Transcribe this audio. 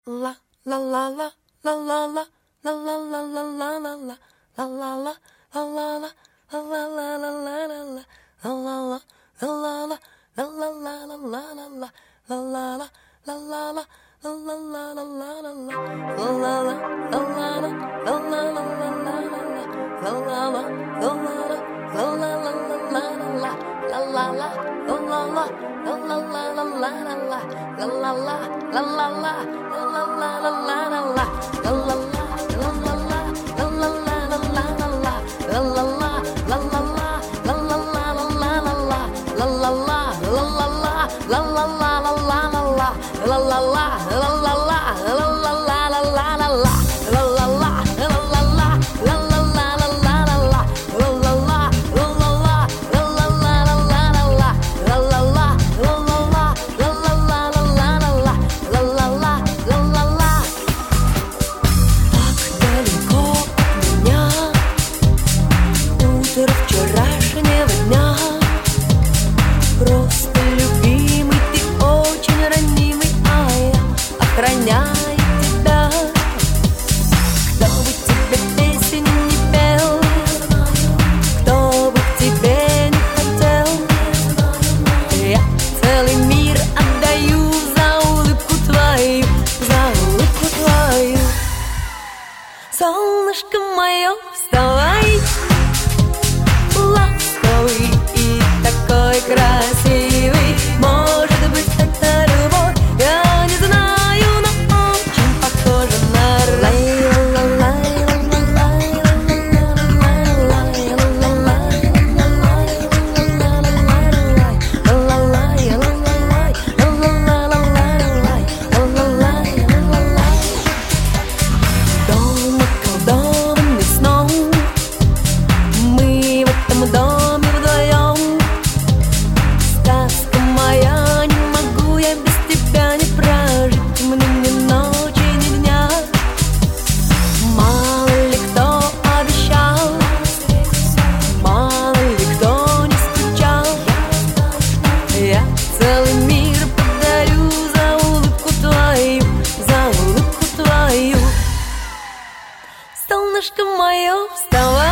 La la la la la la la la la la la la la la la la la la la la Солнышко мое, вставай, ласковый и такой красивый. Может быть, это любовь, я не знаю, но очень похоже на рай. Солнышко мое, вставай.